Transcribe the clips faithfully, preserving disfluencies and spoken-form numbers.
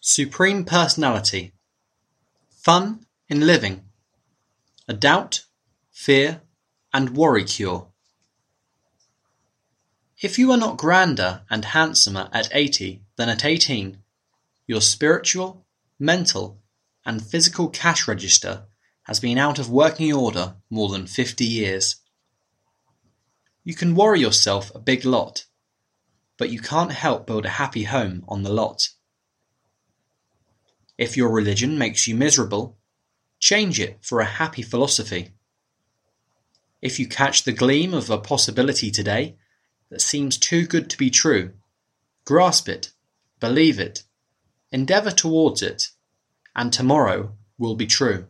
Supreme personality. Fun in living. A doubt, fear, and worry cure. If you are not grander and handsomer at eighty than at eighteen, your spiritual, mental, and physical cash register has been out of working order more than fifty years. You can worry yourself a big lot, but you can't help build a happy home on the lot. If your religion makes you miserable, change it for a happy philosophy. If you catch the gleam of a possibility today that seems too good to be true, grasp it, believe it, endeavour towards it, and tomorrow will be true.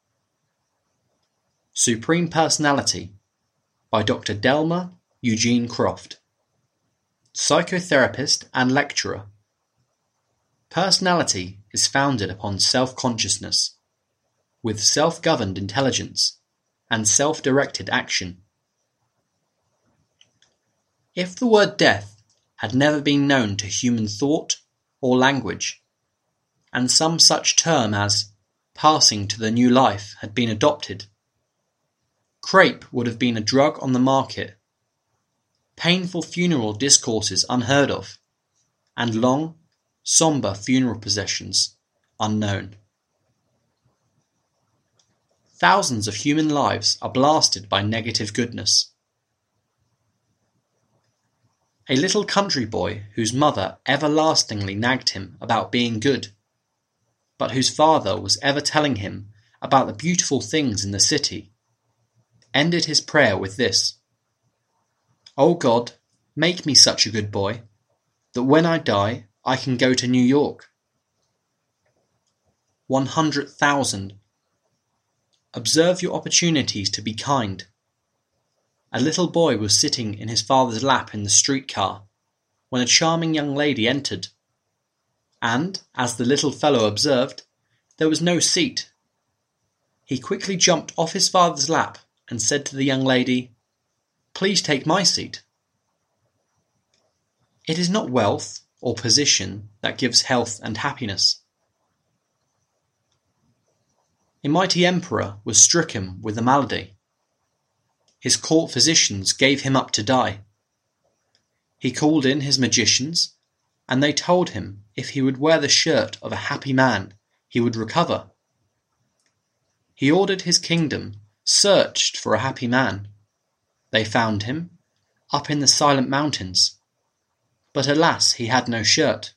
Supreme Personality by Doctor Delmer Eugene Croft, psychotherapist and lecturer. Personality is founded upon self-consciousness, with self-governed intelligence and self-directed action. If the word death had never been known to human thought or language, and some such term as passing to the new life had been adopted, crepe would have been a drug on the market, painful funeral discourses unheard of, and long, sombre funeral processions unknown. Thousands of human lives are blasted by negative goodness. A little country boy whose mother everlastingly nagged him about being good, but whose father was ever telling him about the beautiful things in the city, ended his prayer with this: "O God, make me such a good boy, that when I die I can go to New York." One hundred thousand. Observe your opportunities to be kind. A little boy was sitting in his father's lap in the streetcar when a charming young lady entered, and, as the little fellow observed, there was no seat. He quickly jumped off his father's lap and said to the young lady, "Please take my seat." It is not wealth or position that gives health and happiness. A mighty emperor was stricken with a malady. His court physicians gave him up to die. He called in his magicians, and they told him if he would wear the shirt of a happy man, he would recover. He ordered his kingdom searched for a happy man. They found him, up in the silent mountains, but alas, he had no shirt.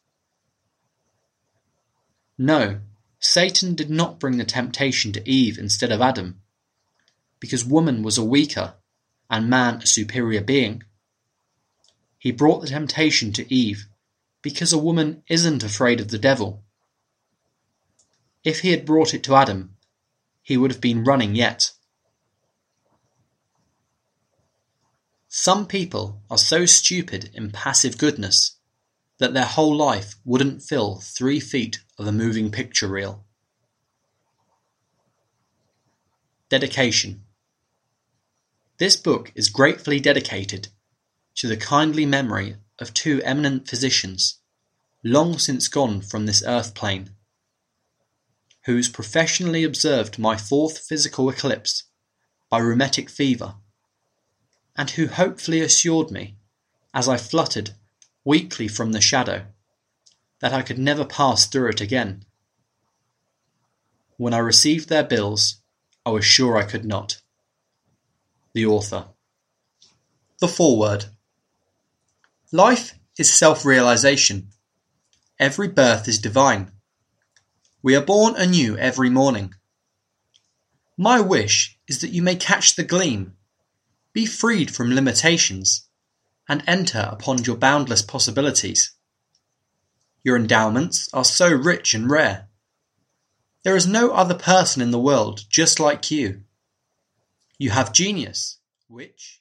No, Satan did not bring the temptation to Eve instead of Adam, because woman was a weaker and man a superior being. He brought the temptation to Eve because a woman isn't afraid of the devil. If he had brought it to Adam, he would have been running yet. Some people are so stupid in passive goodness that their whole life wouldn't fill three feet of a moving picture reel. Dedication. This book is gratefully dedicated to the kindly memory of two eminent physicians, long since gone from this earth plane, whose professionally observed my fourth physical eclipse by rheumatic fever, and who hopefully assured me, as I fluttered weakly from the shadow, that I could never pass through it again. When I received their bills, I was sure I could not. The author. The foreword. Life is self-realization. Every birth is divine. We are born anew every morning. My wish is that you may catch the gleam, be freed from limitations, and enter upon your boundless possibilities. Your endowments are so rich and rare. There is no other person in the world just like you. You have genius, which